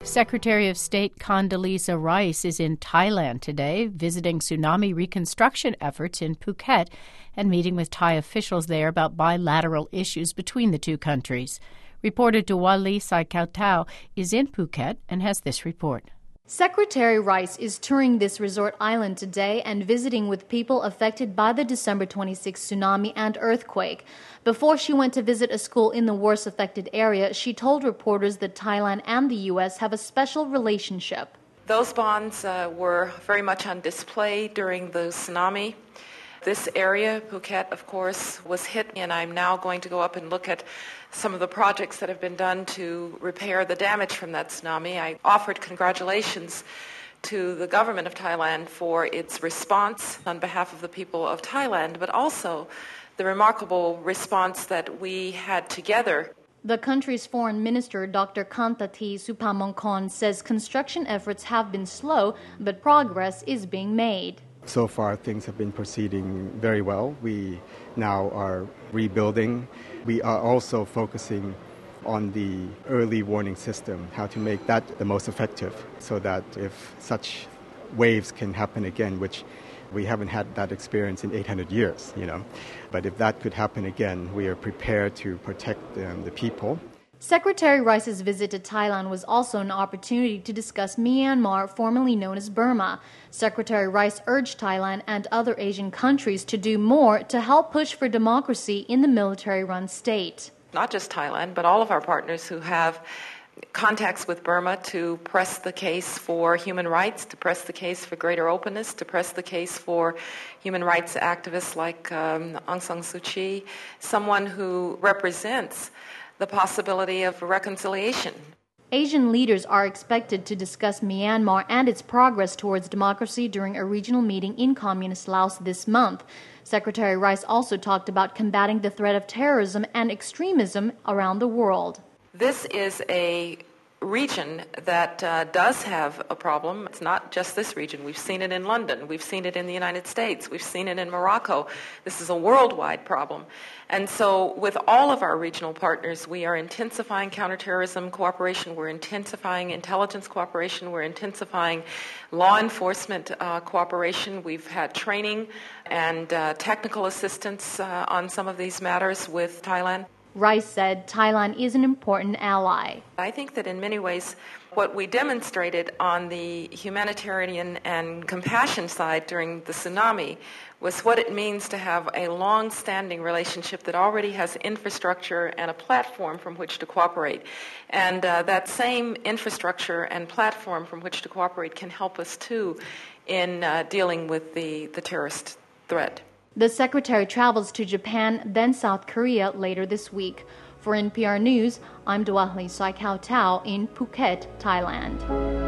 Secretary of State Condoleezza Rice is in Thailand today, visiting tsunami reconstruction efforts in Phuket and meeting with Thai officials there about bilateral issues between the two countries. Reporter Duwali Saikautau is in Phuket and has this report. Secretary Rice is touring this resort island today and visiting with people affected by the December 26 tsunami and earthquake. Before she went to visit a school in the worst affected area, she told reporters that Thailand and the U.S. have a special relationship. Those bonds were very much on display during the tsunami. This area, Phuket, of course, was hit, and I'm now going to go up and look at some of the projects that have been done to repair the damage from that tsunami. I offered congratulations to the government of Thailand for its response on behalf of the people of Thailand, but also the remarkable response that we had together. The country's foreign minister, Dr. Kantati Supamongkon, says construction efforts have been slow, but progress is being made. So far, things have been proceeding very well. We now are rebuilding. We are also focusing on the early warning system, how to make that the most effective so that if such waves can happen again, which we haven't had that experience in 800 years, But if that could happen again, we are prepared to protect the people. Secretary Rice's visit to Thailand was also an opportunity to discuss Myanmar, formerly known as Burma. Secretary Rice urged Thailand and other Asian countries to do more to help push for democracy in the military-run state. Not just Thailand, but all of our partners who have contacts with Burma to press the case for human rights, to press the case for greater openness, to press the case for human rights activists like Aung San Suu Kyi, someone who represents the possibility of reconciliation. Asian leaders are expected to discuss Myanmar and its progress towards democracy during a regional meeting in Communist Laos this month. Secretary Rice also talked about combating the threat of terrorism and extremism around the world. This is a region that does have a problem. It's not just this region. We've seen it in London. We've seen it in the United States. We've seen it in Morocco. This is a worldwide problem. And so with all of our regional partners, we are intensifying counterterrorism cooperation. We're intensifying intelligence cooperation. We're intensifying law enforcement cooperation. We've had training and technical assistance on some of these matters with Thailand. Rice said Thailand is an important ally. I think that in many ways what we demonstrated on the humanitarian and compassion side during the tsunami was what it means to have a long-standing relationship that already has infrastructure and a platform from which to cooperate. And that same infrastructure and platform from which to cooperate can help us too in dealing with the terrorist threat. The secretary travels to Japan, then South Korea later this week. For NPR News, I'm Duwali Saikautau in Phuket, Thailand.